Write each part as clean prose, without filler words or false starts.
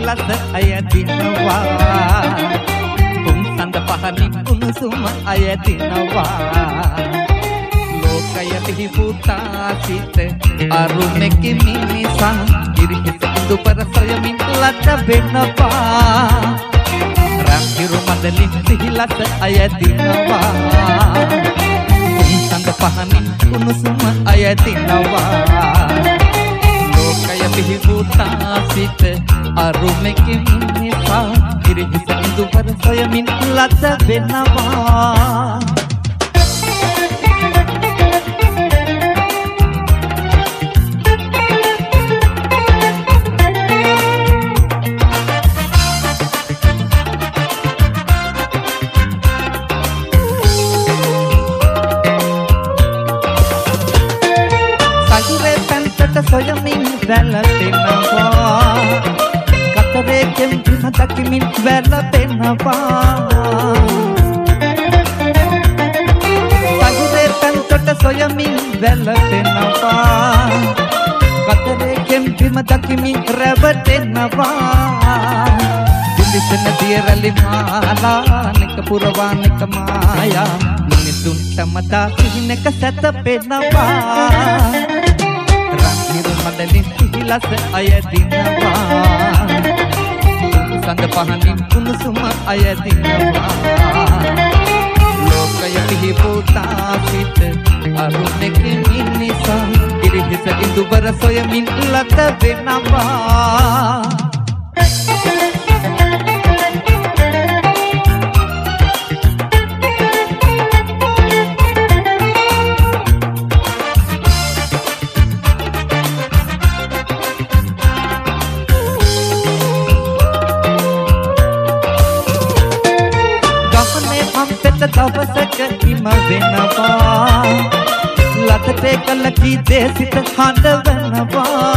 ලස අයදිනවා සඳ පහනින් උණුසුම අයදිනවා ලෝකය පිහිපුතා සිට අරුණෙකි මිනිසා ඉරිහිස දුපර සොයමින් ලත වෙනවා රම්හිරු මඩලින් සිහිලස අයදිනවා සඳ පහනින් උණුසුම අයදිනවා ලෝකය පිහිපුතා සිට අරුණෙකි මිනිසා ඉරිහිස දුපර සොයමින් ලත වෙනවා සොයමින් වැළපෙනවා කතරේ කෙම්පි හදකිමින් වැළපෙනවා සගුරේ පැන්තොට සොයමින් වැළපෙනවා කතරේ කෙම්පි හදකිමින් රැවටෙනවා දිලිසෙන දියරලි මාලා නික පුරවානික මායා මිනිසුන්ට මතා සිහිනක සැතපෙනවා රම්හිරු මඩලින් සිහිලස අයදිනවා සඳ පහනින් උණුසුම අයදිනවා ලෝකය පිහිපුතා සිට අරුණෙකි මිනිසා ඉරිහිස ඉඳුබර සොයමින් ලත වෙනවා දවසක හිම වෙනවා ලතේ කලකී දේසිත හඬවනවා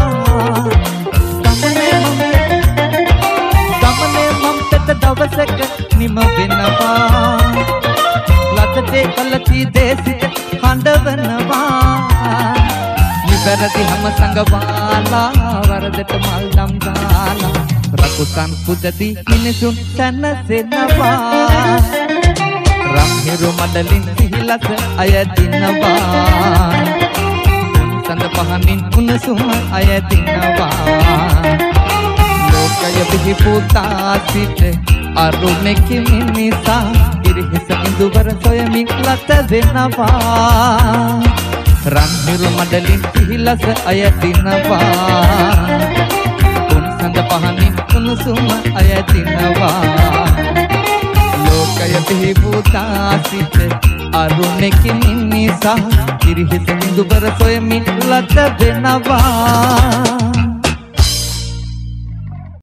ගමනේ මම්පෙත දවසක නිම වෙනවා ලතේ කලකී දේසිත හඬවනවා නිවැරදි හැම සංගවාලා වරදට මල් දම් දාලා රකුසන් පුදදී මිනිසුන් සැනසෙනවා රම්හිරු මඩලින් සිහිලස අයදිනවා සඳ පහනින් උණුසුම අයදිනවා ලෝකය පිහිපුතා සිට අරුණෙකි මිනිසා ඉරිහිස ඉඳුබර සොයමින් ලත වෙනවා රම්හිරු මඩලින් සිහිලස අයදිනවා සඳ පහනින් උණුසුම අයදිනවා ලෝකය පිහිපුතා සිට අරුණෙකි මිනිසා ඉරිහිස ඉඳුබර සොයමින් ලත වෙනවා